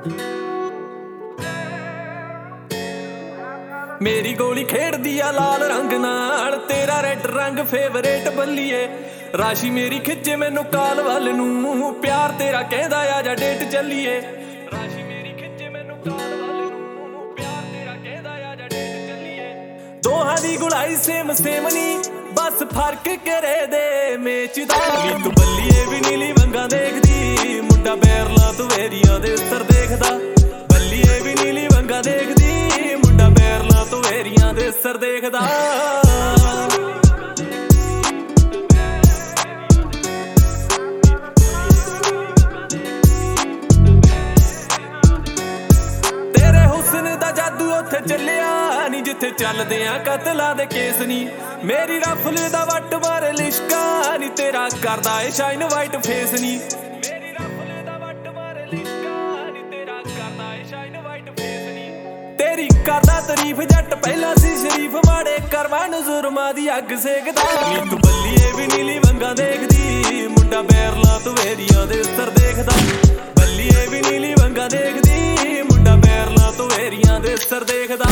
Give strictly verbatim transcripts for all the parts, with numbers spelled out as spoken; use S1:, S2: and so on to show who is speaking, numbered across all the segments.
S1: मेरी गोली खेड़दी आ लाल रंग नाल, तेरा रेड रंग फेवरेट बल्लीए। राशि मेरी खिच्चे मैनू काल वल नूं, प्यार तेरा कहदा आ जा डेट चलीए। राशि मेरी खिच्चे मैनू काल वल नूं, प्यार तेरा कहदा आ जा डेट चलीए। दोहां दी गुलाई सेम सेम नी, बस फर्क करे दे मेच दा। तू बल्लीए भी नीली वंगा देखदी, मुंडा बैरला तू वेरियां दे उत्तर देखदा। बल्लीए भी नीली वंगा देखदी, मुंडा बैरला तू वेरियां दे सर देखदा। तेरे हुस्न दा जादू उत्थे चलिया नी, जिथे चलदे आ कतला दे केस नी। मेरी रफल दा वट मारे लिशका नी, तेरा करदा ए शाइन वाइट फेस नी। मेरी रफल दा वट मारे लिशका नी, तेरा करदा ए शाइन वाइट फेस नी। तेरी करदा तारीफ जट पहला सी शरीफ, माड़े करवा जुर्मा दी अग सेकदा। तू बल्लीए भी नीली वंगा देखदी, मुंडा बैरला तू वेरियां दे उत्तर देखदा। बल्लीए भी नीली वंगा देखदी, मुंडा बैरला तू वेरियां दे उत्तर देखदा।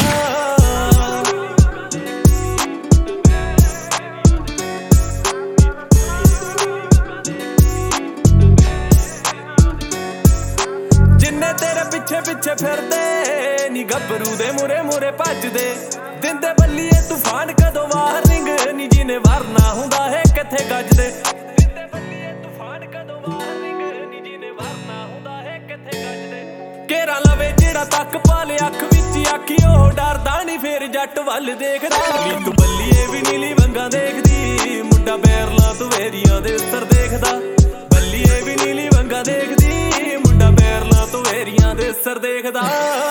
S1: जिन्ने तेरे पिछे पिछे फिरदे नी, गबरू दे मुरे मुरे भजदे। दिंदे बल्लीए तूफान कदों वार्निंग नी, जिने वारना हुंदा है किथे गजदे। दिंदे बल्लीए तूफान कदों वार्निंग नी, जिने वारना हुंदा है किथे गजदे। केरा लवे जेड़ा तक पाले अख विच आखी, ओह डरदा नी फिर जट वल देखदा। तू बल्लीए भी नीली वंगा देखदी, मुंडा बैरला तू वेरियां दे उत्तर देखदा। बल्लीए भी नीली वंगा देखदी, मुंडा बैरला तू वेरियां दे उत्तर देखदा।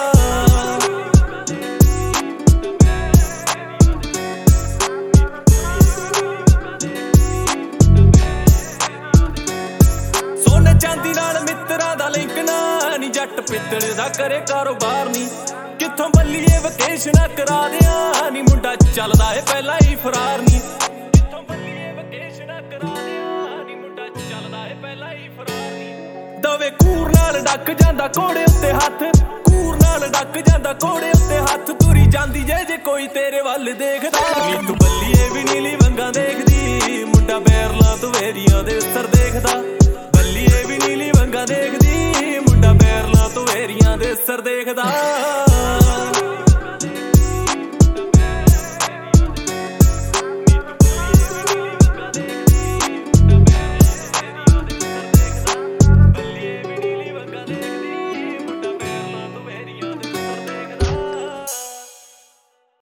S1: सोने चांदी नाल मित्तरां दा लिंक ना नी, जट पित्तल दा करे कारोबार नी। कित्थों बल्लीए वकेशना करा दियां नी, मुंडा चलदा है पहला ही फरार नी। कित्थों बल्लीए वकेशना करा दियां नी, मुंडा चलदा है पहला ही फरार नी। दवे कूर नाल डक जांदा घोड़े उत्ते हत्थ, कूर नाल डक जांदा घोड़े उत्ते हत्थ। तुरी जांदी जे जे कोई तेरे वल देखदा। तू बल्लीए भी नीली वंगा देखदी, मुंडा बैरला तू वेरियां दे उत्तर देखदा। बल्लीए भी नीली वंगा देखदी, मुंडा बैरला तू वेरियां दे उत्तर देखदा।